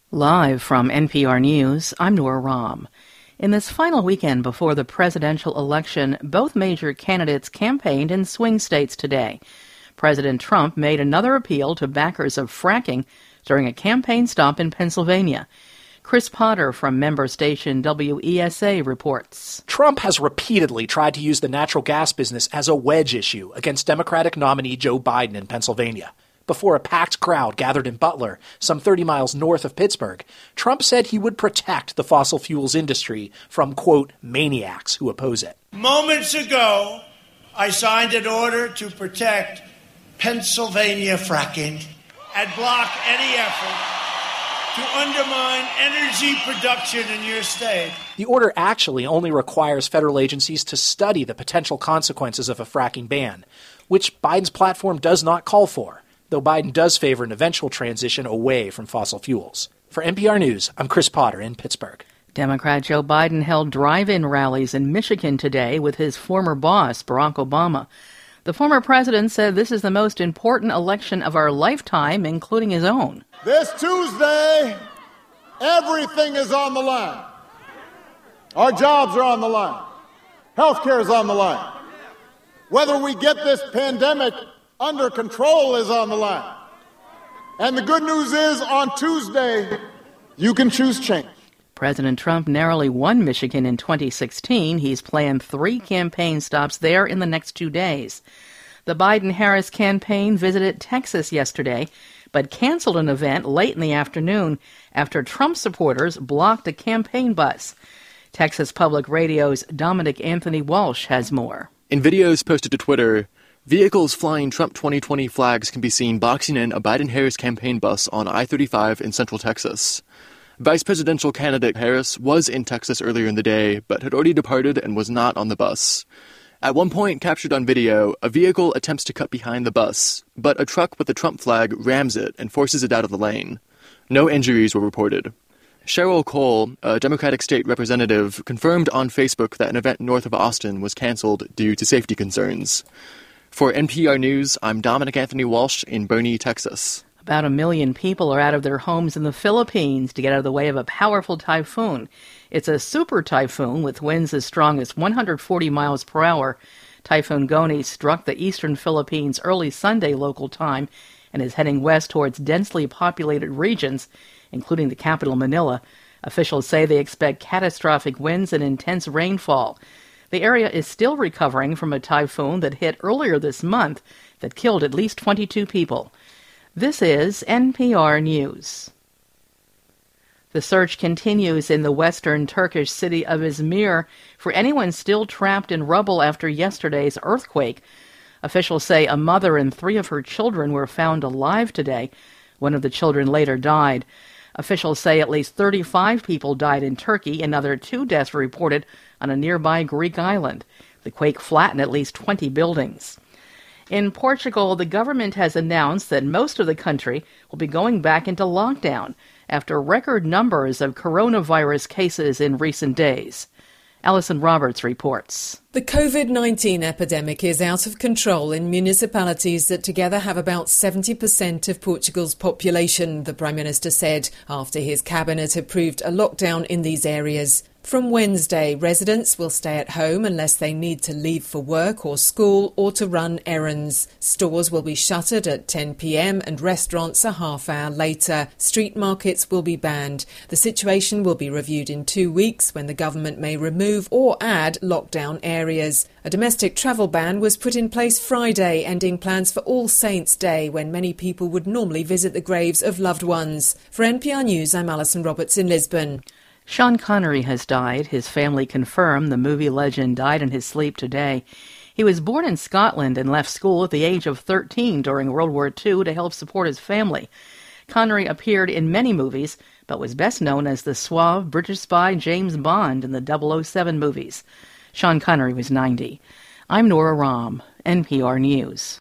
Live from NPR News, I'm Nora Rahm. In this final weekend before the presidential election, both major candidates campaigned in swing states today. President Trump made another appeal to backers of fracking during a campaign stop in Pennsylvania. Chris Potter from member station WESA reports. Trump has repeatedly tried to use the natural gas business as a wedge issue against Democratic nominee Joe Biden in Pennsylvania. Before a packed crowd gathered in Butler, some 30 miles north of Pittsburgh, Trump said he would protect the fossil fuels industry from, quote, maniacs who oppose it. Moments ago, I signed an order to protect Pennsylvania fracking and block any effort to undermine energy production in your state. The order actually only requires federal agencies to study the potential consequences of a fracking ban, which Biden's platform does not call for, though Biden does favor an eventual transition away from fossil fuels. For NPR News, I'm Chris Potter in Pittsburgh. Democrat Joe Biden held drive-in rallies in Michigan today with his former boss, Barack Obama. The former president said this is the most important election of our lifetime, including his own. This Tuesday, everything is on the line. Our jobs are on the line. Healthcare is on the line. Whether we get this pandemic under control is on the line. And the good news is, on Tuesday, you can choose change. President Trump narrowly won Michigan in 2016. He's planned 3 campaign stops there in the next 2 days. The Biden-Harris campaign visited Texas yesterday, but canceled an event late in the afternoon after Trump supporters blocked a campaign bus. Texas Public Radio's Dominic Anthony Walsh has more. In videos posted to Twitter, vehicles flying Trump 2020 flags can be seen boxing in a Biden-Harris campaign bus on I-35 in central Texas. Vice presidential candidate Harris was in Texas earlier in the day, but had already departed and was not on the bus. At one point, captured on video, a vehicle attempts to cut behind the bus, but a truck with the Trump flag rams it and forces it out of the lane. No injuries were reported. Cheryl Cole, a Democratic state representative, confirmed on Facebook that an event north of Austin was canceled due to safety concerns. For NPR News, I'm Dominic Anthony Walsh in Boerne, Texas. About 1 million people are out of their homes in the Philippines to get out of the way of a powerful typhoon. It's a super typhoon with winds as strong as 140 miles per hour. Typhoon Goni struck the eastern Philippines early Sunday local time and is heading west towards densely populated regions, including the capital Manila. Officials say they expect catastrophic winds and intense rainfall. The area is still recovering from a typhoon that hit earlier this month that killed at least 22 people. This is NPR News. The search continues in the western Turkish city of Izmir for anyone still trapped in rubble after yesterday's earthquake. Officials say a mother and 3 of her children were found alive today. One of the children later died. Officials say at least 35 people died in Turkey. Another 2 deaths were reported on a nearby Greek island. The quake flattened at least 20 buildings. In Portugal, the government has announced that most of the country will be going back into lockdown after record numbers of coronavirus cases in recent days. Alison Roberts reports. The COVID-19 epidemic is out of control in municipalities that together have about 70% of Portugal's population, the Prime Minister said, after his cabinet approved a lockdown in these areas. From Wednesday, residents will stay at home unless they need to leave for work or school or to run errands. Stores will be shuttered at 10 p.m. and restaurants a half hour later. Street markets will be banned. The situation will be reviewed in 2 weeks when the government may remove or add lockdown areas. A domestic travel ban was put in place Friday, ending plans for All Saints' Day when many people would normally visit the graves of loved ones. For NPR News, I'm Alison Roberts in Lisbon. Sean Connery has died. His family confirmed the movie legend died in his sleep today. He was born in Scotland and left school at the age of 13 during World War II to help support his family. Connery appeared in many movies, but was best known as the suave British spy James Bond in the 007 movies. Sean Connery was 90. I'm Nora Rahm, NPR News.